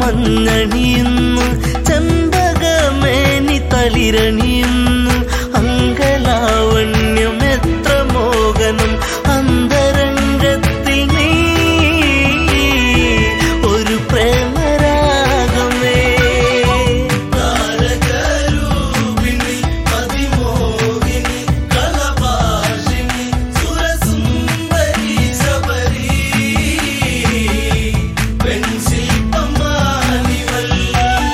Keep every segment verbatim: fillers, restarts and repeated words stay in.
മഞ്ഞണിയുന്നു, ചെമ്പകമേനി തളിരണിയുന്നു. അങ്കലാവണ്യം എത്ര മോഹനം അന്തരംഗത്തിൽ നീ ഒരു പ്രേമരാഗമേ. താരകരൂപിണി അതിമോഹിനി കളഭാഷിണി സുരസുന്ദരി ശബരി പെൺശില്പമാണിവൾ.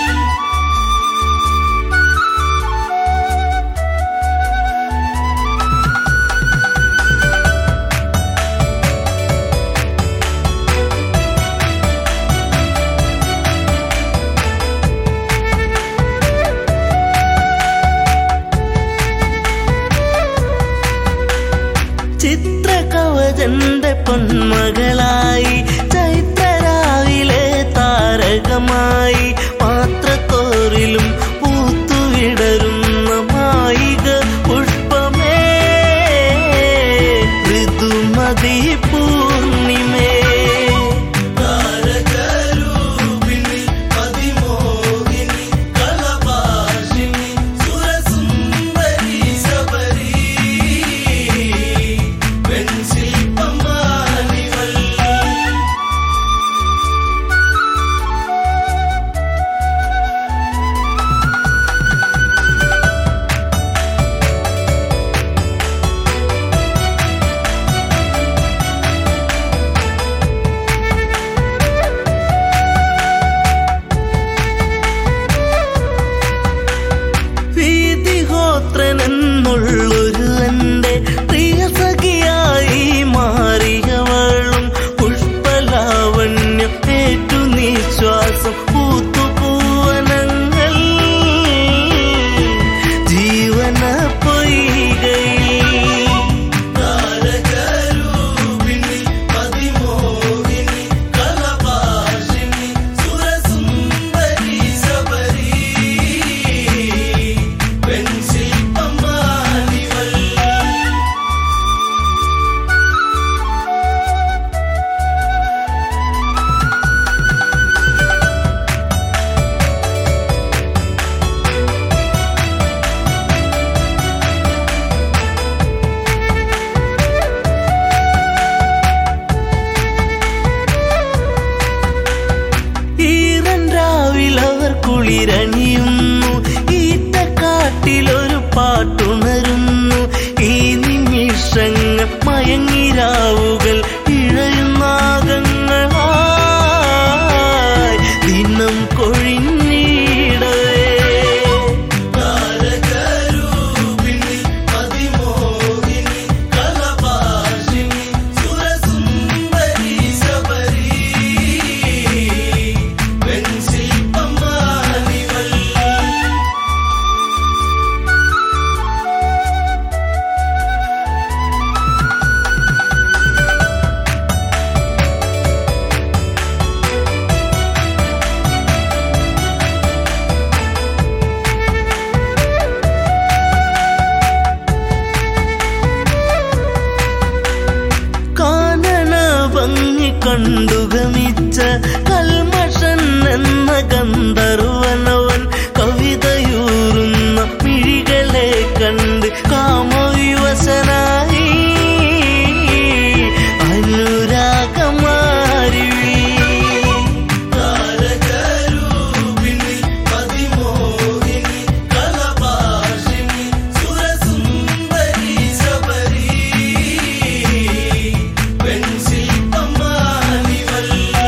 ചിത്രകവചന്റെ പൊന്മകളായി ചൈത്രരാവിലെ താരകമായി പാത്രത്തോറിലും പൂത്തുവിടരുന്ന മായിക പുഷ്പമേ ഋതുമതി പൂർണിമേ. താരകരൂപിണി അതിമോഹിനി കളഭാഷിണി സുരസുന്ദരി ശബരി പെൺശില്പമാണിവൾ. വീതിഹോത്രനെന്നുള്ളൊരു എൻ്റെ പ്രിയ സഖിയായി മാറിയവളും പുഷ്പലാവണ്യം ഏറ്റു നിശ്വാസം പൂത്തുപൂവനങ്ങൾ ജീവന പൊയ്കയിൽ. താരകരൂപിണി അതിമോഹിനി കളഭാഷിണി സുരസുന്ദരി ശബരി പെൺശില്പമാണിവൾ. ഈറൻ രാവിലവർ കുളിരണിയുന്നു, ഈറ്റക്കാട്ടിലൊരു പാട്ടുണരുന്നു. ഈ നിമിഷങ്ങൾ മയങ്ങിരാവുകൾ ഇഴയുന്നാഗങ്ങളായി ദിനം കൊഴിഞ്ഞിടവേ. താരകരൂപിണി അതിമോഹിനി കളഭാഷിണി സുരസുന്ദരി ശബരി പെൺശില്പമാണിവൾ. കാനന ഭംഗി കണ്ടുഗമിച്ച കൽമഷൻ എന്ന ഗന്ധർവനവൻ കവിതയൂറുന്ന മിഴികളെ കണ്ട് കാമവിവശനായി അനുരാഗമാരിവി. താരകരൂപിണി അതിമോഹിനി കളഭാഷിണി സുരസുന്ദരി ശബരി പെൺശില്പമാണിവൾ.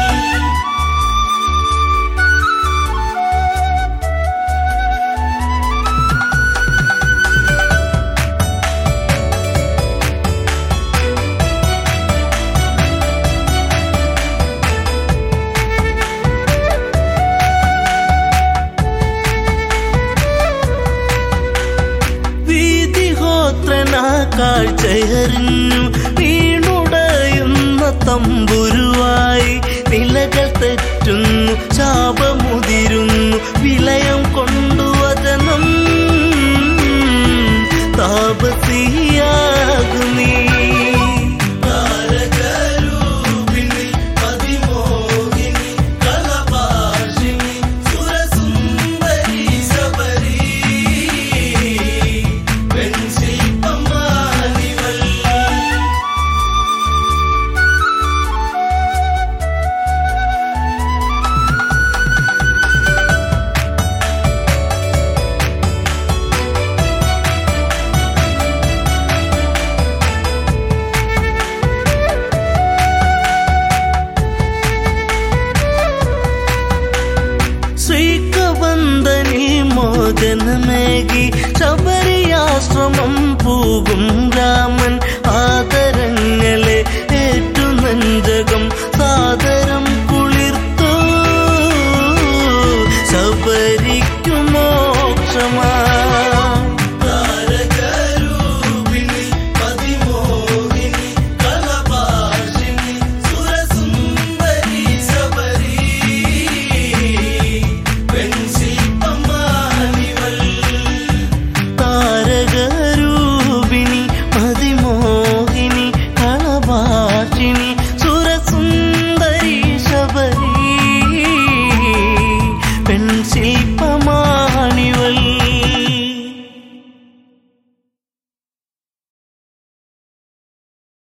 വീതിഹോത്രനാ കാഴ്ചയറിഞ്ഞു വീണുടയുന്ന തമ്പുരുവായി നിലകൾ തെറ്റുന്നു, ശാപമുതിരുന്നു, വിലയം കൊണ്ടുവചനം താപസിയാകുന്നീ. താരകരൂപിണി അതിമോഹിനി കളഭാഷിണി മോചനമേകി ശബരിയാശ്രമം പോകും രാമ